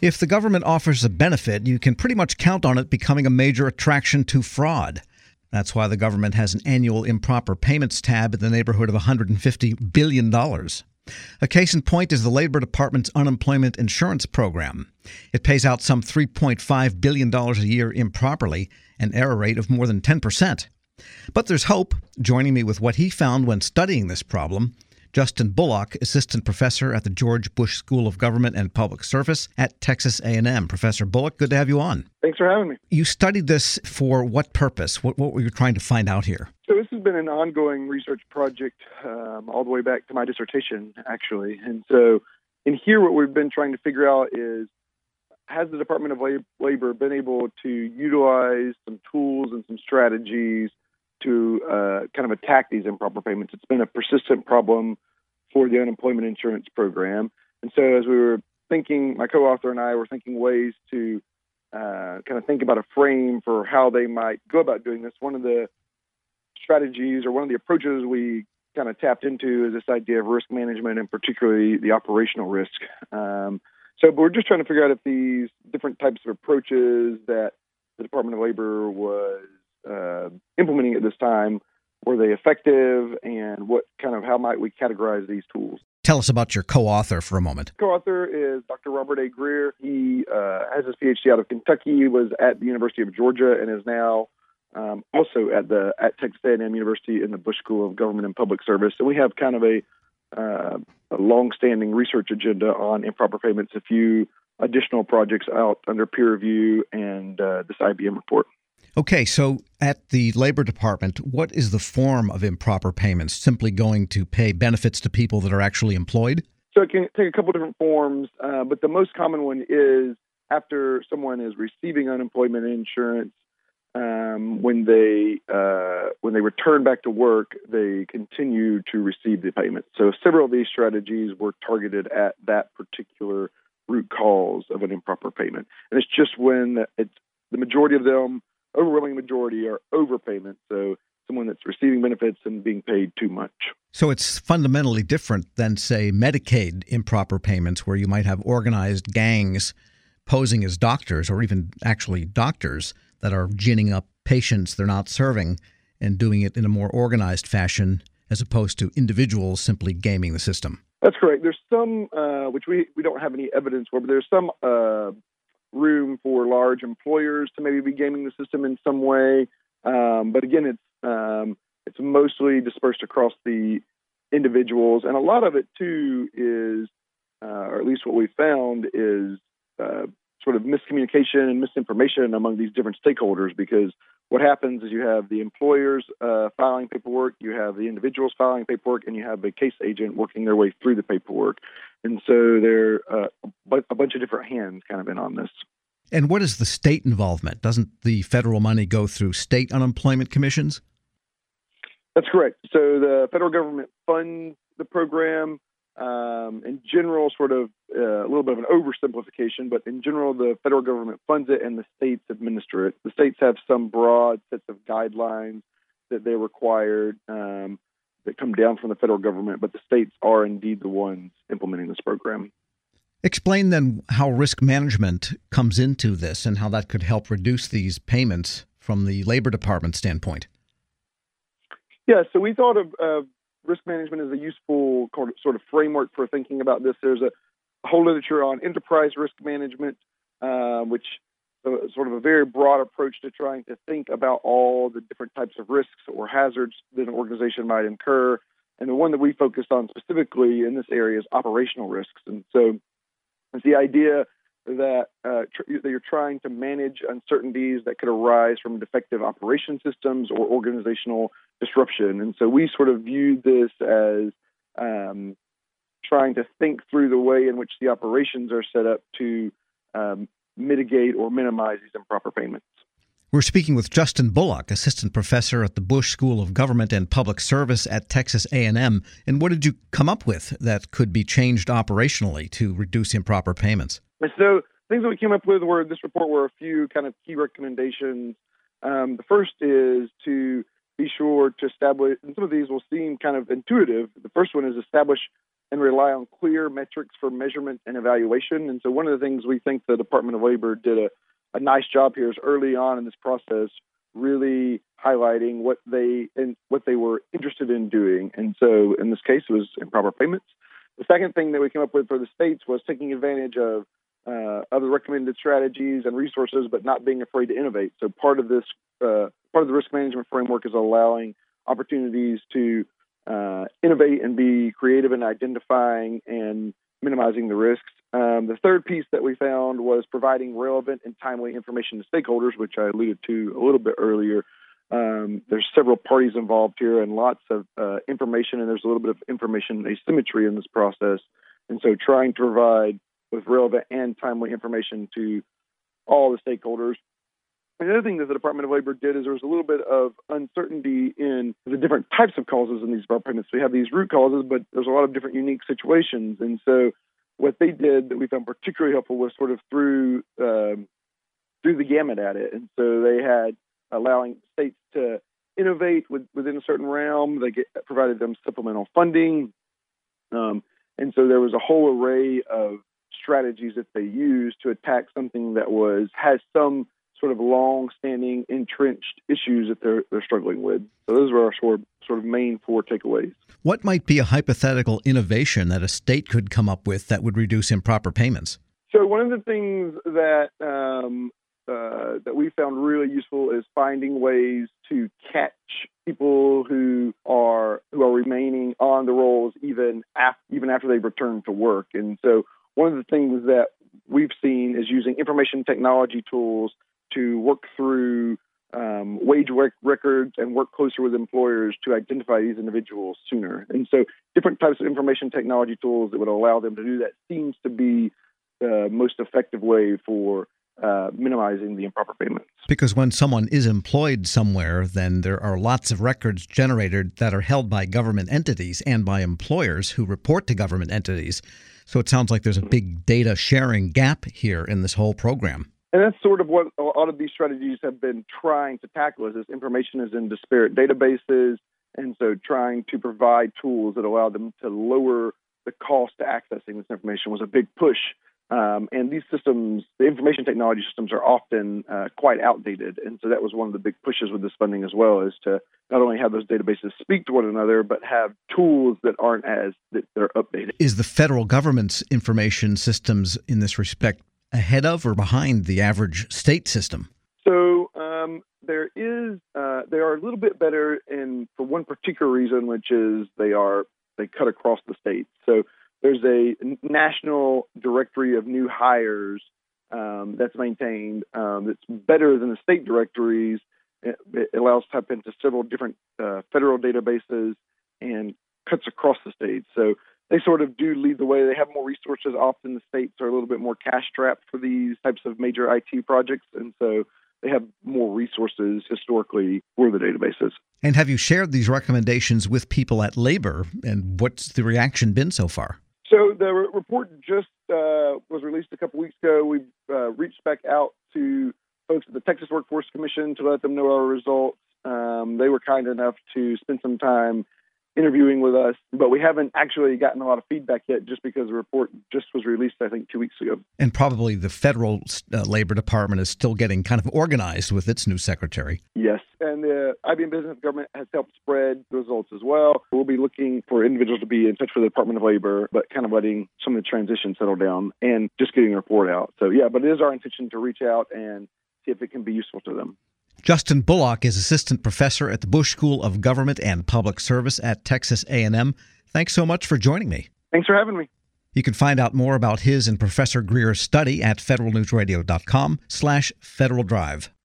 If the government offers a benefit, you can pretty much count on it becoming a major attraction to fraud. That's why the government has an annual improper payments tab in the neighborhood of $150 billion. A case in point is the Labor Department's unemployment insurance program. It pays out some $3.5 billion a year improperly, an error rate of more than 10%. But there's hope. Joining me with what he found when studying this problem, Justin Bullock, assistant professor at the George Bush School of Government and Public Service at Texas A&M. Professor Bullock, good to have you on. Thanks for having me. You studied this for what purpose? What were you trying to find out here? So this has been an ongoing research project all the way back to my dissertation, actually. And so in here, what we've been trying to figure out is, has the Department of Labor been able to utilize some tools and some strategies to kind of attack these improper payments? It's been a persistent problem for the unemployment insurance program. And so as we were thinking, my co-author and I were thinking ways to kind of think about a frame for how they might go about doing this. One of the strategies or one of the approaches we kind of tapped into is this idea of risk management, and particularly the operational risk. So we're just trying to figure out if these different types of approaches that the Department of Labor was implementing at this time, were they effective, and how might we categorize these tools? Tell us about your co-author for a moment. Co-author is Dr. Robert A. Greer. He has his PhD out of Kentucky. He was at the University of Georgia and is now also at Texas A&M University in the Bush School of Government and Public Service. So we have kind of a long-standing research agenda on improper payments, a few additional projects out under peer review, and this IBM report. Okay, so at the Labor Department, what is the form of improper payments? Simply going to pay benefits to people that are actually employed? So it can take a couple different forms, but the most common one is after someone is receiving unemployment insurance, when they return back to work, they continue to receive the payment. So several of these strategies were targeted at that particular root cause of an improper payment. And it's just when the majority of them, overwhelming majority, are overpayment. So someone that's receiving benefits and being paid too much. So it's fundamentally different than, say, Medicaid improper payments, where you might have organized gangs posing as doctors, or even actually doctors that are ginning up patients they're not serving and doing it in a more organized fashion, as opposed to individuals simply gaming the system. That's correct. There's some, which we don't have any evidence for, but there's some room for large employers to maybe be gaming the system in some way. But again, it's mostly dispersed across the individuals. And a lot of it, too, is, or at least what we found, is sort of miscommunication and misinformation among these different stakeholders, because what happens is you have the employers filing paperwork, you have the individuals filing paperwork, and you have a case agent working their way through the paperwork. And so there are a bunch of different hands kind of in on this. And what is the state involvement? Doesn't the federal money go through state unemployment commissions? That's correct. So the federal government funds the program. In general, sort of a little bit of an oversimplification, but in general, the federal government funds it and the states administer it. The states have some broad sets of guidelines that they're required that come down from the federal government, but the states are indeed the ones implementing this program. Explain then how risk management comes into this and how that could help reduce these payments from the Labor Department standpoint. Yeah, so we thought of risk management as a useful sort of framework for thinking about this. There's a whole literature on enterprise risk management, which is sort of a very broad approach to trying to think about all the different types of risks or hazards that an organization might incur. And the one that we focused on specifically in this area is operational risks. And so it's the idea that you're trying to manage uncertainties that could arise from defective operation systems or organizational disruption. And so we sort of viewed this as trying to think through the way in which the operations are set up to mitigate or minimize these improper payments. We're speaking with Justin Bullock, assistant professor at the Bush School of Government and Public Service at Texas A&M. And what did you come up with that could be changed operationally to reduce improper payments? So things that we came up with this report were a few kind of key recommendations. The first is to be sure to establish, and some of these will seem kind of intuitive. The first one is establish and rely on clear metrics for measurement and evaluation. And so one of the things we think the Department of Labor did a nice job here is early on in this process, really highlighting what they were interested in doing. And so in this case, it was improper payments. The second thing that we came up with for the states was taking advantage of the recommended strategies and resources, but not being afraid to innovate. So part of the risk management framework is allowing opportunities to innovate and be creative in identifying and minimizing the risks. The third piece that we found was providing relevant and timely information to stakeholders, which I alluded to a little bit earlier. There's several parties involved here and lots of information, and there's a little bit of information asymmetry in this process. And so trying to provide both relevant and timely information to all the stakeholders. And the other thing that the Department of Labor did is there was a little bit of uncertainty in the different types of causes in these improper payments. We have these root causes, but there's a lot of different unique situations. And so what they did that we found particularly helpful was sort of through the gamut at it. And so they had allowing states to innovate within a certain realm. They provided them supplemental funding. And so there was a whole array of strategies that they used to attack something that has some sort of long-standing entrenched issues that they're struggling with. So those were our sort of main four takeaways. What might be a hypothetical innovation that a state could come up with that would reduce improper payments? So one of the things that we found really useful is finding ways to catch people who are remaining on the rolls even after they've returned to work. And so one of the things that we've seen is using information technology tools to work through wage records and work closer with employers to identify these individuals sooner. And so different types of information technology tools that would allow them to do that seems to be the most effective way for minimizing the improper payments. Because when someone is employed somewhere, then there are lots of records generated that are held by government entities and by employers who report to government entities. So it sounds like there's a big data sharing gap here in this whole program. And that's sort of what a lot of these strategies have been trying to tackle, is this information is in disparate databases, and so trying to provide tools that allow them to lower the cost to accessing this information was a big push. And these systems, the information technology systems, are often quite outdated, and so that was one of the big pushes with this funding as well, is to not only have those databases speak to one another, but have tools that are updated. Is the federal government's information systems in this respect ahead of or behind the average state system? So they are a little bit better for one particular reason, which is they cut across the states. So there's a national directory of new hires that's maintained that's better than the state directories. It allows to tap into several different federal databases and cuts across the states. So they sort of do lead the way. They have more resources. Often the states are a little bit more cash-strapped for these types of major IT projects, and so they have more resources historically for the databases. And have you shared these recommendations with people at Labor, and what's the reaction been so far? So the report just was released a couple weeks ago. We've reached back out to folks at the Texas Workforce Commission to let them know our results. They were kind enough to spend some time interviewing with us, but we haven't actually gotten a lot of feedback yet, just because the report just was released, I think, 2 weeks ago. And probably the federal Labor Department is still getting kind of organized with its new secretary. Yes, and the IBM Business Government has helped spread the results as well. We'll be looking for individuals to be in touch with the Department of Labor, but kind of letting some of the transition settle down and just getting a report out. So, yeah, but it is our intention to reach out and see if it can be useful to them. Justin Bullock is assistant professor at the Bush School of Government and Public Service at Texas A&M. Thanks so much for joining me. Thanks for having me. You can find out more about his and Professor Greer's study at federalnewsradio.com/Federal Drive.